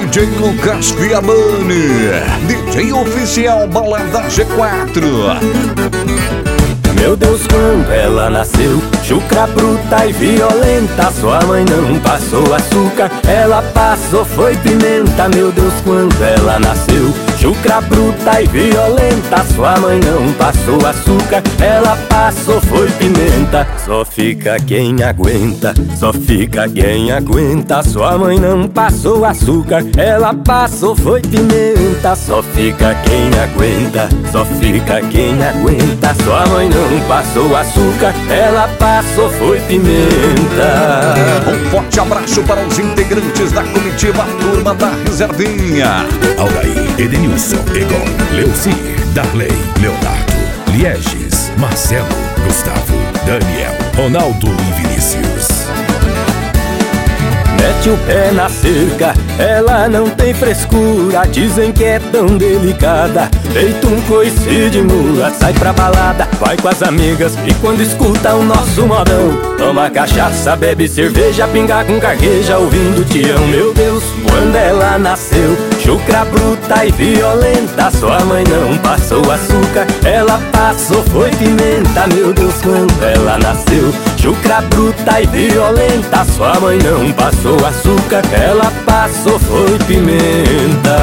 DJ Lucas Fiamani, DJ oficial Balada G4. Meu Deus, quando ela nasceu, chucra bruta e violenta. Sua mãe não passou açúcar, ela passou foi pimenta. Meu Deus, quando ela nasceu, chucra bruta e violenta. Sua mãe não passou açúcar, ela passou foi pimenta. Só fica quem aguenta, só fica quem aguenta. Sua mãe não passou açúcar, ela passou foi pimenta. Só fica quem aguenta, só fica quem aguenta. Sua mãe não passou açúcar, ela passou foi pimenta. Um forte abraço para os integrantes da comitiva Turma da Reservinha: Aldair, Edenilson, Egon, Leuci, Darley, Leonardo, Lieges, Marcelo, Gustavo, Daniel, Ronaldo e Vinícius. Mete o pé na cerca, ela não tem frescura. Dizem que é tão delicada, feito um coice de mula. Sai pra balada, vai com as amigas, e quando escuta o nosso modão, toma cachaça, bebe cerveja, pinga com carqueja, ouvindo Tião. Meu Deus, quando ela nasceu, chucra bruta e violenta. Sua mãe não passou açúcar, ela passou foi pimenta. Meu Deus, quando ela nasceu, chucra bruta e violenta. Sua mãe não passou açúcar, ela passou foi pimenta.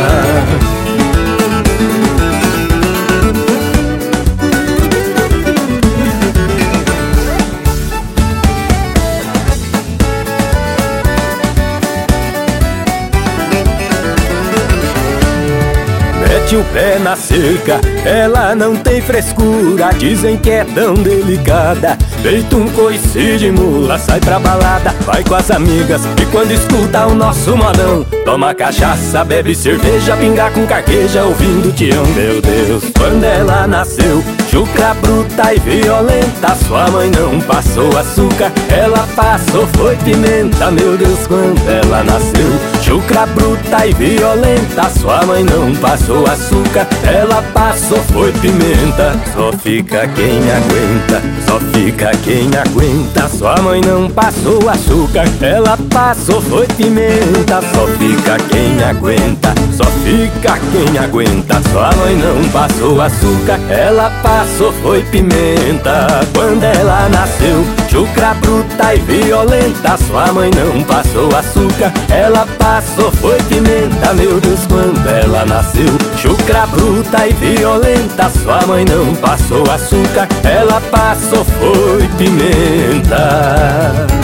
Mete o pé na cerca, ela não tem frescura. Dizem que é tão delicada, feito um coice de mula. Sai pra balada, vai com as amigas, e quando escuta o nosso modão, toma cachaça, bebe cerveja, pinga com carqueja, ouvindo Tião. Meu Deus, quando ela nasceu, chucra bruta e violenta. Sua mãe não passou açúcar, ela passou foi pimenta. Meu Deus, quando ela nasceu, chucra bruta e violenta. Sua mãe não passou açúcar, ela passou foi pimenta. Só fica quem aguenta, só fica quem aguenta. Sua mãe não passou açúcar, ela passou foi pimenta. Só fica quem aguenta, só fica quem aguenta. Sua mãe não passou açúcar, ela passou foi pimenta. Quando ela nasceu, chucra bruta e violenta. Sua mãe não passou açúcar, ela passou foi pimenta. Meu Deus, quando ela nasceu, chucra bruta e violenta. Sua mãe não passou açúcar, ela passou foi pimenta.